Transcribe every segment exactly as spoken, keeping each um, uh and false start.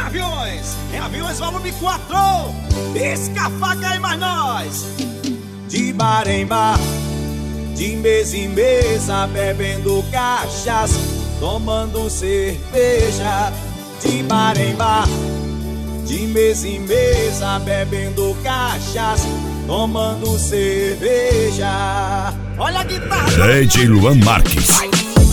aviões, em aviões volume quatro. Pisca, faca e mais nós. De bar em bar, de mesa em mesa, bebendo cachaça, tomando cerveja. De bar em bar, de mesa em mesa, bebendo cachaça, tomando cerveja. Olha a guitarra. D J Luan Marques. Vai.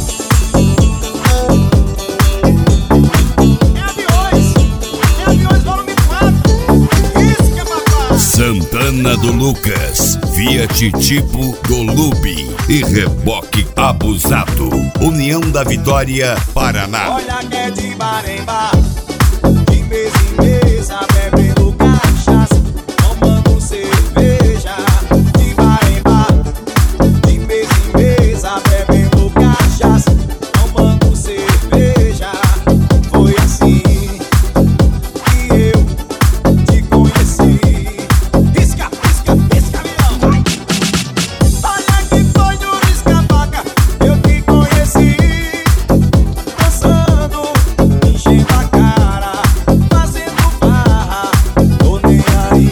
É aviões, é aviões volume quatro. Isso que é papai. Santana do Lucas, Fiat tipo Golube e reboque abusado. União da Vitória, Paraná. Olha que é de bar em bar, de mesa em mesa, bebendo cachaça, tomando cerveja. De bar em bar, de mesa em mesa, bebendo cachaça, tomando cerveja. Foi assim que eu te conheci. Risca, risca, risca, avião, vai! Olha que foi no risca-faca, eu te conheci. Dançando, enchendo a cara, fazendo farra, tô nem aí.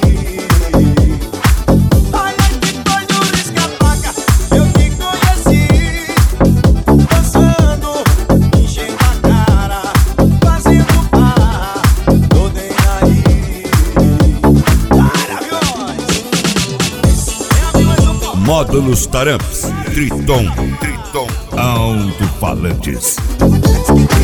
Olha que foi no risca-faca, eu te conheci. Dançando, enchendo a cara, fazendo farra, tô nem aí. Para, aviões! É aviões do forró. Módulos Taramps, Triton, Triton, alto-falantes. Let's get